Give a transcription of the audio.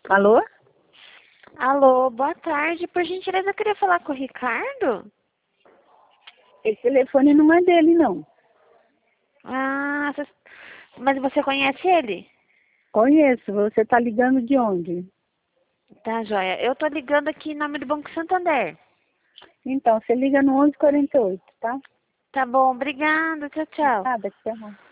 Alô? Alô, boa tarde. Por gentileza, eu queria falar com o Ricardo. Esse telefone não é dele, não. Mas você conhece ele? Conheço. Você tá ligando de onde? Tá, joia. Eu tô ligando aqui em nome do Banco Santander. Então, você liga no 1148, tá? Tá bom, obrigada. Tchau, tchau. Nada, tchau.